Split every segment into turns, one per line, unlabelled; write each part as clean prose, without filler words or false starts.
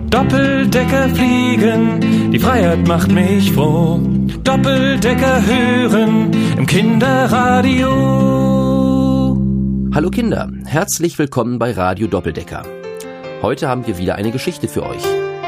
Doppeldecker fliegen, die Freiheit macht mich froh. Doppeldecker hören im Kinderradio.
Hallo Kinder, herzlich willkommen bei Radio Doppeldecker. Heute haben wir wieder eine Geschichte für euch.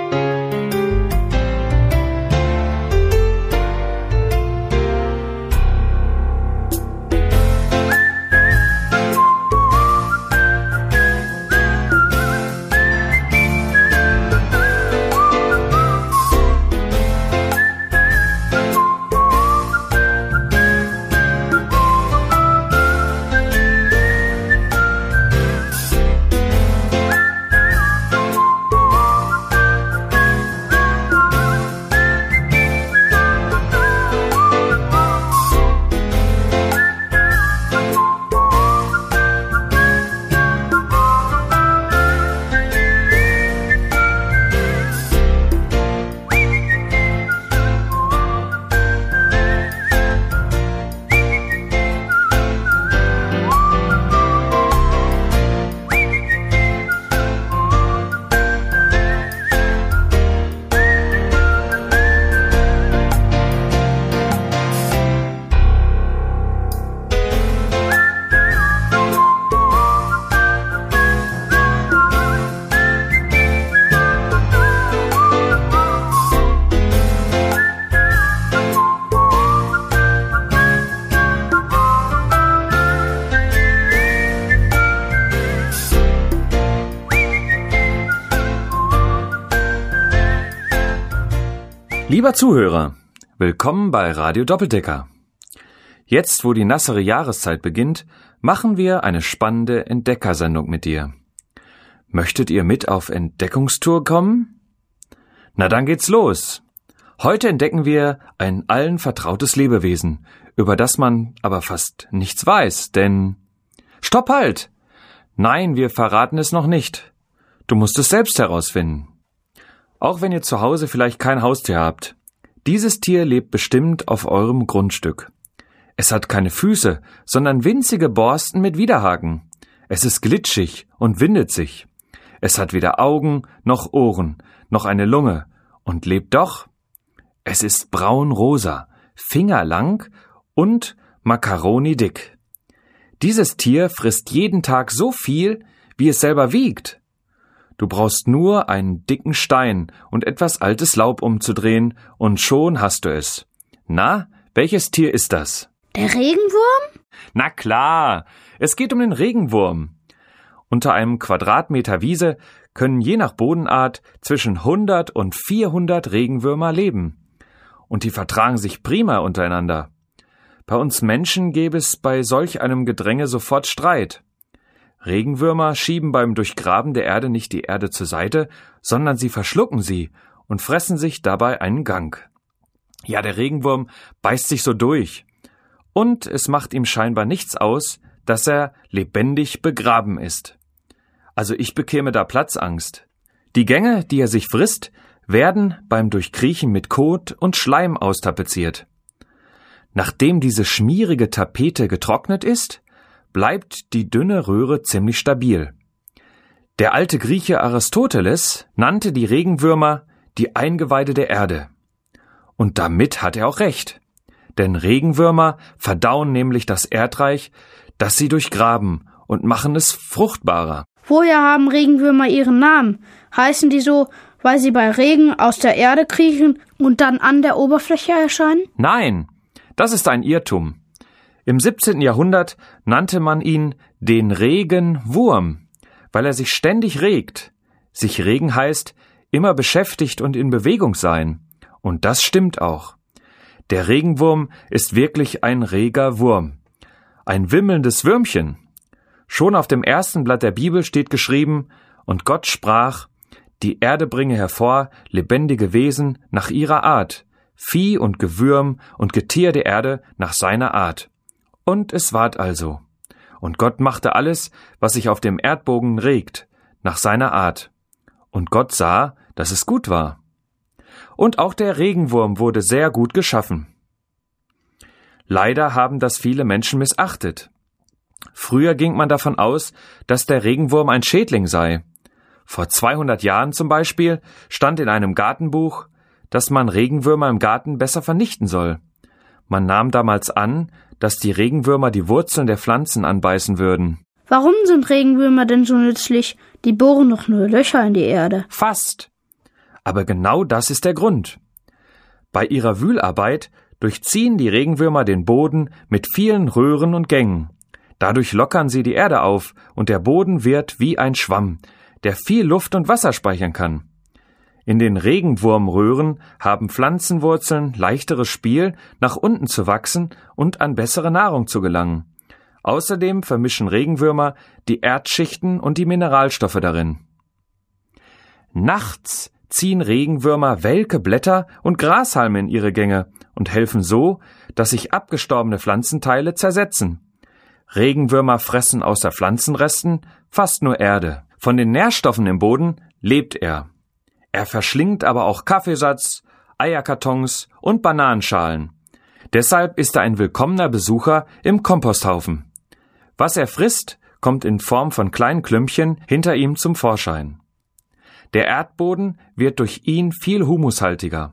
Lieber Zuhörer, willkommen bei Radio Doppeldecker. Jetzt, wo die nassere Jahreszeit beginnt, machen wir eine spannende Entdeckersendung mit dir. Möchtet ihr mit auf Entdeckungstour kommen? Na dann geht's los. Heute entdecken wir ein allen vertrautes Lebewesen, über das man aber fast nichts weiß, denn... Stopp, halt! Nein, wir verraten es noch nicht. Du musst es selbst herausfinden. Auch wenn ihr zu Hause vielleicht kein Haustier habt. Dieses Tier lebt bestimmt auf eurem Grundstück. Es hat keine Füße, sondern winzige Borsten mit Widerhaken. Es ist glitschig und windet sich. Es hat weder Augen noch Ohren, noch eine Lunge und lebt doch. Es ist braun-rosa, fingerlang und makaroni-dick. Dieses Tier frisst jeden Tag so viel, wie es selber wiegt. Du brauchst nur einen dicken Stein und etwas altes Laub umzudrehen, und schon hast du es. Na, welches Tier ist das?
Der Regenwurm?
Na klar, es geht um den Regenwurm. Unter einem Quadratmeter Wiese können je nach Bodenart zwischen 100 und 400 Regenwürmer leben. Und die vertragen sich prima untereinander. Bei uns Menschen gäbe es bei solch einem Gedränge sofort Streit. Regenwürmer schieben beim Durchgraben der Erde nicht die Erde zur Seite, sondern sie verschlucken sie und fressen sich dabei einen Gang. Ja, der Regenwurm beißt sich so durch. Und es macht ihm scheinbar nichts aus, dass er lebendig begraben ist. Also ich bekäme da Platzangst. Die Gänge, die er sich frisst, werden beim Durchkriechen mit Kot und Schleim austapeziert. Nachdem diese schmierige Tapete getrocknet ist, bleibt die dünne Röhre ziemlich stabil. Der alte Grieche Aristoteles nannte die Regenwürmer die Eingeweide der Erde. Und damit hat er auch recht. Denn Regenwürmer verdauen nämlich das Erdreich, das sie durchgraben, und machen es fruchtbarer.
Woher haben Regenwürmer ihren Namen? Heißen die so, weil sie bei Regen aus der Erde kriechen und dann an der Oberfläche erscheinen?
Nein, das ist ein Irrtum. Im 17. Jahrhundert nannte man ihn den Regenwurm, weil er sich ständig regt. Sich regen heißt, immer beschäftigt und in Bewegung sein. Und das stimmt auch. Der Regenwurm ist wirklich ein reger Wurm. Ein wimmelndes Würmchen. Schon auf dem ersten Blatt der Bibel steht geschrieben, und Gott sprach, die Erde bringe hervor lebendige Wesen nach ihrer Art, Vieh und Gewürm und Getier der Erde nach seiner Art. Und es ward also. Und Gott machte alles, was sich auf dem Erdbogen regt, nach seiner Art. Und Gott sah, dass es gut war. Und auch der Regenwurm wurde sehr gut geschaffen. Leider haben das viele Menschen missachtet. Früher ging man davon aus, dass der Regenwurm ein Schädling sei. Vor 200 Jahren zum Beispiel stand in einem Gartenbuch, dass man Regenwürmer im Garten besser vernichten soll. Man nahm damals an, dass die Regenwürmer die Wurzeln der Pflanzen anbeißen würden.
Warum sind Regenwürmer denn so nützlich? Die bohren doch nur Löcher in die Erde.
Fast. Aber genau das ist der Grund. Bei ihrer Wühlarbeit durchziehen die Regenwürmer den Boden mit vielen Röhren und Gängen. Dadurch lockern sie die Erde auf und der Boden wird wie ein Schwamm, der viel Luft und Wasser speichern kann. In den Regenwurmröhren haben Pflanzenwurzeln leichteres Spiel, nach unten zu wachsen und an bessere Nahrung zu gelangen. Außerdem vermischen Regenwürmer die Erdschichten und die Mineralstoffe darin. Nachts ziehen Regenwürmer welke Blätter und Grashalme in ihre Gänge und helfen so, dass sich abgestorbene Pflanzenteile zersetzen. Regenwürmer fressen außer Pflanzenresten fast nur Erde. Von den Nährstoffen im Boden lebt er. Er verschlingt aber auch Kaffeesatz, Eierkartons und Bananenschalen. Deshalb ist er ein willkommener Besucher im Komposthaufen. Was er frisst, kommt in Form von kleinen Klümpchen hinter ihm zum Vorschein. Der Erdboden wird durch ihn viel humushaltiger.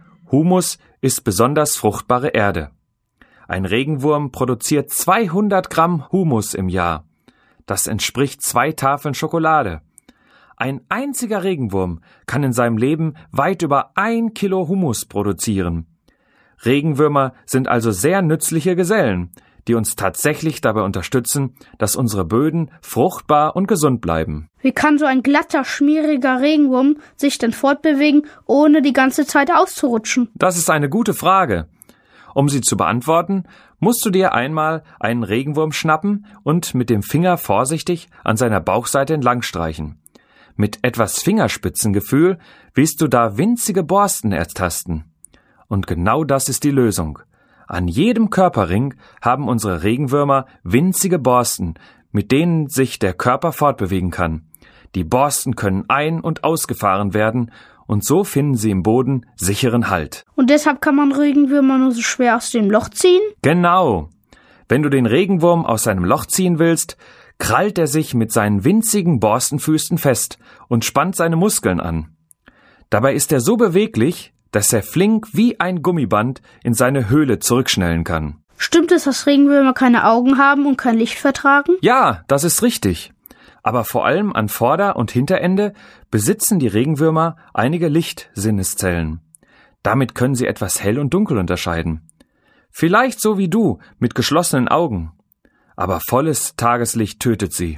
Humus ist besonders fruchtbare Erde. Ein Regenwurm produziert 200 Gramm Humus im Jahr. Das entspricht 2 Tafeln Schokolade. Ein einziger Regenwurm kann in seinem Leben weit über 1 Kilo Humus produzieren. Regenwürmer sind also sehr nützliche Gesellen, die uns tatsächlich dabei unterstützen, dass unsere Böden fruchtbar und gesund bleiben.
Wie kann so ein glatter, schmieriger Regenwurm sich denn fortbewegen, ohne die ganze Zeit auszurutschen?
Das ist eine gute Frage. Um sie zu beantworten, musst du dir einmal einen Regenwurm schnappen und mit dem Finger vorsichtig an seiner Bauchseite entlang streichen. Mit etwas Fingerspitzengefühl willst du da winzige Borsten ertasten. Und genau das ist die Lösung. An jedem Körperring haben unsere Regenwürmer winzige Borsten, mit denen sich der Körper fortbewegen kann. Die Borsten können ein- und ausgefahren werden und so finden sie im Boden sicheren Halt.
Und deshalb kann man Regenwürmer nur so schwer aus dem Loch ziehen?
Genau. Wenn du den Regenwurm aus seinem Loch ziehen willst, krallt er sich mit seinen winzigen Borstenfüßen fest und spannt seine Muskeln an. Dabei ist er so beweglich, dass er flink wie ein Gummiband in seine Höhle zurückschnellen kann.
Stimmt es, dass Regenwürmer keine Augen haben und kein Licht vertragen?
Ja, das ist richtig. Aber vor allem an Vorder- und Hinterende besitzen die Regenwürmer einige Lichtsinneszellen. Damit können sie etwas hell und dunkel unterscheiden. Vielleicht so wie du, mit geschlossenen Augen. Aber volles Tageslicht tötet sie.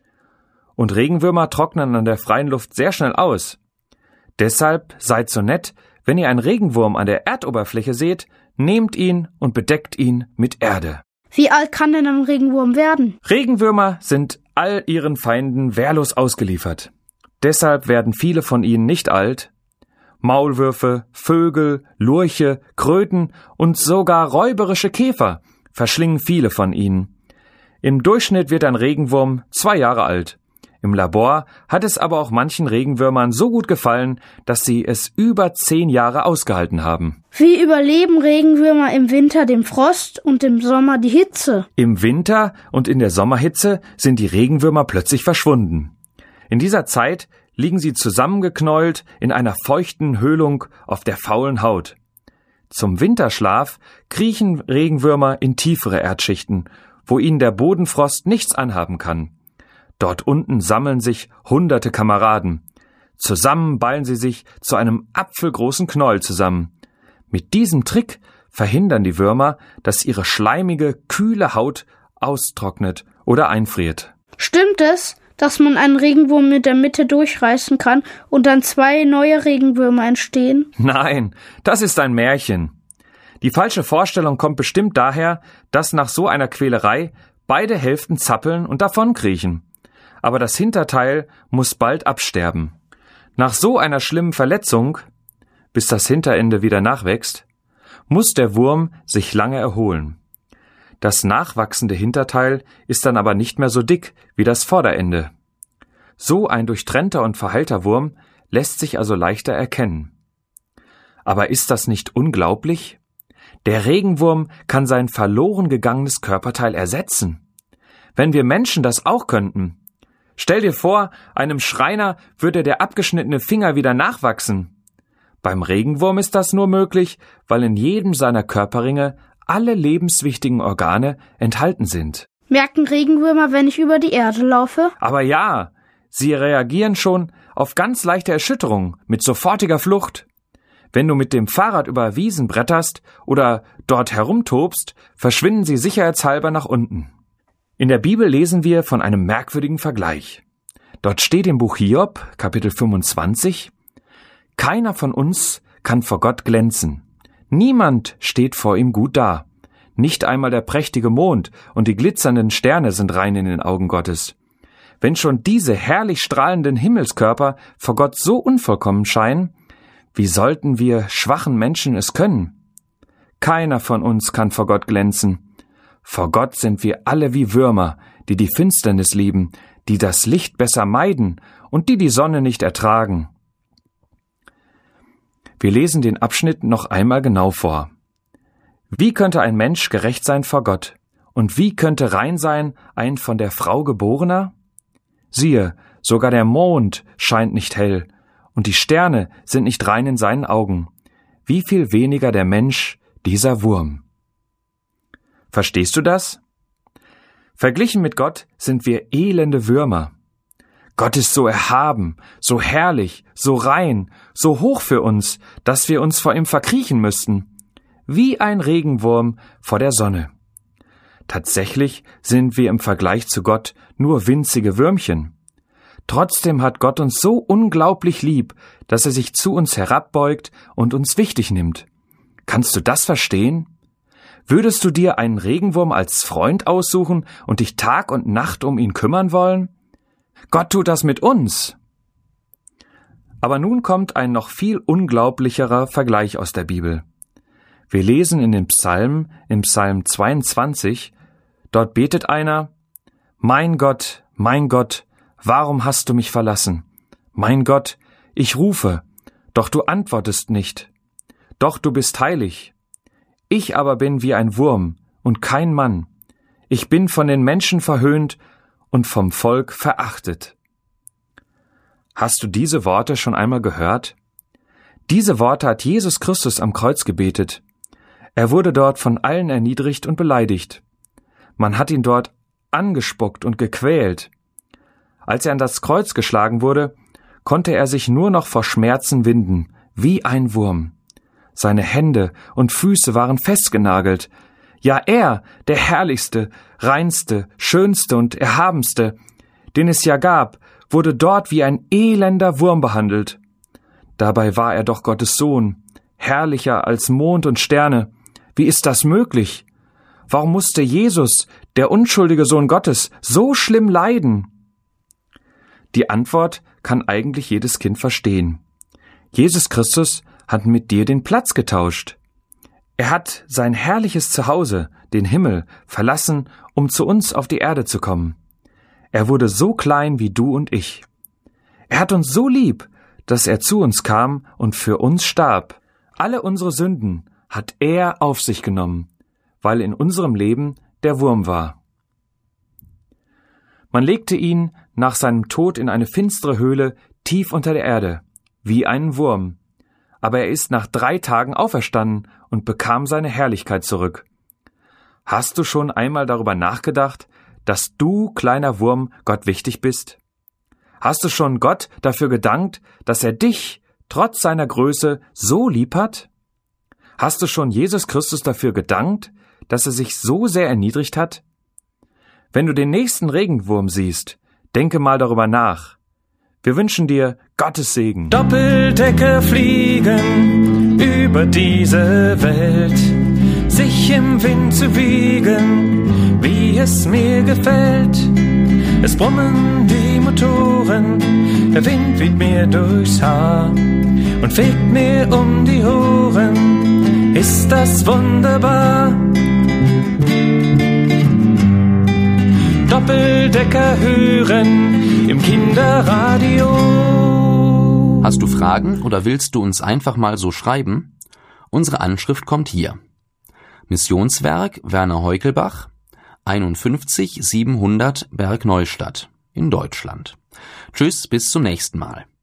Und Regenwürmer trocknen an der freien Luft sehr schnell aus. Deshalb seid so nett, wenn ihr einen Regenwurm an der Erdoberfläche seht, nehmt ihn und bedeckt ihn mit Erde.
Wie alt kann denn ein Regenwurm werden?
Regenwürmer sind all ihren Feinden wehrlos ausgeliefert. Deshalb werden viele von ihnen nicht alt. Maulwürfe, Vögel, Lurche, Kröten und sogar räuberische Käfer verschlingen viele von ihnen. Im Durchschnitt wird ein Regenwurm 2 Jahre alt. Im Labor hat es aber auch manchen Regenwürmern so gut gefallen, dass sie es über 10 Jahre ausgehalten haben.
Wie überleben Regenwürmer im Winter den Frost und im Sommer die Hitze?
Im Winter und in der Sommerhitze sind die Regenwürmer plötzlich verschwunden. In dieser Zeit liegen sie zusammengeknäult in einer feuchten Höhlung auf der faulen Haut. Zum Winterschlaf kriechen Regenwürmer in tiefere Erdschichten, wo ihnen der Bodenfrost nichts anhaben kann. Dort unten sammeln sich hunderte Kameraden. Zusammen ballen sie sich zu einem apfelgroßen Knäuel zusammen. Mit diesem Trick verhindern die Würmer, dass ihre schleimige, kühle Haut austrocknet oder einfriert.
Stimmt es, dass man einen Regenwurm mit der Mitte durchreißen kann und dann 2 neue Regenwürmer entstehen?
Nein, das ist ein Märchen. Die falsche Vorstellung kommt bestimmt daher, dass nach so einer Quälerei beide Hälften zappeln und davonkriechen. Aber das Hinterteil muss bald absterben. Nach so einer schlimmen Verletzung, bis das Hinterende wieder nachwächst, muss der Wurm sich lange erholen. Das nachwachsende Hinterteil ist dann aber nicht mehr so dick wie das Vorderende. So ein durchtrennter und verheilter Wurm lässt sich also leichter erkennen. Aber ist das nicht unglaublich? Der Regenwurm kann sein verloren gegangenes Körperteil ersetzen. Wenn wir Menschen das auch könnten, Stell dir vor, einem Schreiner würde der abgeschnittene Finger wieder nachwachsen. Beim Regenwurm ist das nur möglich, weil in jedem seiner Körperringe alle lebenswichtigen Organe enthalten sind.
Merken Regenwürmer, wenn ich über die Erde laufe?
Aber ja, sie reagieren schon auf ganz leichte Erschütterungen mit sofortiger Flucht. Wenn du mit dem Fahrrad über Wiesen bretterst oder dort herumtobst, verschwinden sie sicherheitshalber nach unten. In der Bibel lesen wir von einem merkwürdigen Vergleich. Dort steht im Buch Hiob, Kapitel 25, keiner von uns kann vor Gott glänzen. Niemand steht vor ihm gut da. Nicht einmal der prächtige Mond und die glitzernden Sterne sind rein in den Augen Gottes. Wenn schon diese herrlich strahlenden Himmelskörper vor Gott so unvollkommen scheinen, wie sollten wir schwachen Menschen es können? Keiner von uns kann vor Gott glänzen. Vor Gott sind wir alle wie Würmer, die die Finsternis lieben, die das Licht besser meiden und die Sonne nicht ertragen. Wir lesen den Abschnitt noch einmal genau vor. Wie könnte ein Mensch gerecht sein vor Gott? Und wie könnte rein sein ein von der Frau geborener? Siehe, sogar der Mond scheint nicht hell, und die Sterne sind nicht rein in seinen Augen. Wie viel weniger der Mensch, dieser Wurm. Verstehst du das? Verglichen mit Gott sind wir elende Würmer. Gott ist so erhaben, so herrlich, so rein, so hoch für uns, dass wir uns vor ihm verkriechen müssten, wie ein Regenwurm vor der Sonne. Tatsächlich sind wir im Vergleich zu Gott nur winzige Würmchen. Trotzdem hat Gott uns so unglaublich lieb, dass er sich zu uns herabbeugt und uns wichtig nimmt. Kannst du das verstehen? Würdest du dir einen Regenwurm als Freund aussuchen und dich Tag und Nacht um ihn kümmern wollen? Gott tut das mit uns. Aber nun kommt ein noch viel unglaublicherer Vergleich aus der Bibel. Wir lesen in den Psalmen, im Psalm 22, dort betet einer: Mein Gott, warum hast du mich verlassen? Mein Gott, ich rufe, doch du antwortest nicht. Doch du bist heilig. Ich aber bin wie ein Wurm und kein Mann. Ich bin von den Menschen verhöhnt und vom Volk verachtet. Hast du diese Worte schon einmal gehört? Diese Worte hat Jesus Christus am Kreuz gebetet. Er wurde dort von allen erniedrigt und beleidigt. Man hat ihn dort angespuckt und gequält. Als er an das Kreuz geschlagen wurde, konnte er sich nur noch vor Schmerzen winden, wie ein Wurm. Seine Hände und Füße waren festgenagelt. Ja, er, der herrlichste, reinste, schönste und erhabenste, den es ja gab, wurde dort wie ein elender Wurm behandelt. Dabei war er doch Gottes Sohn, herrlicher als Mond und Sterne. Wie ist das möglich? Warum musste Jesus, der unschuldige Sohn Gottes, so schlimm leiden? Die Antwort kann eigentlich jedes Kind verstehen. Jesus Christus hat mit dir den Platz getauscht. Er hat sein herrliches Zuhause, den Himmel, verlassen, um zu uns auf die Erde zu kommen. Er wurde so klein wie du und ich. Er hat uns so lieb, dass er zu uns kam und für uns starb. Alle unsere Sünden hat er auf sich genommen, weil in unserem Leben der Wurm war. Man legte ihn nach seinem Tod in eine finstere Höhle tief unter der Erde, wie einen Wurm. Aber er ist nach 3 Tagen auferstanden und bekam seine Herrlichkeit zurück. Hast du schon einmal darüber nachgedacht, dass du, kleiner Wurm, Gott wichtig bist? Hast du schon Gott dafür gedankt, dass er dich, trotz seiner Größe, so lieb hat? Hast du schon Jesus Christus dafür gedankt, dass er sich so sehr erniedrigt hat? Wenn du den nächsten Regenwurm siehst, denke mal darüber nach. Wir wünschen dir Gottes Segen.
Doppeldecker fliegen über diese Welt, sich im Wind zu wiegen, wie es mir gefällt. Es brummen die Motoren, der Wind weht mir durchs Haar und fegt mir um die Ohren. Ist das wunderbar? Doppeldecker hören im Kinderradio.
Hast du Fragen oder willst du uns einfach mal so schreiben? Unsere Anschrift kommt hier. Missionswerk Werner Heukelbach, 51 700 Bergneustadt in Deutschland. Tschüss, bis zum nächsten Mal.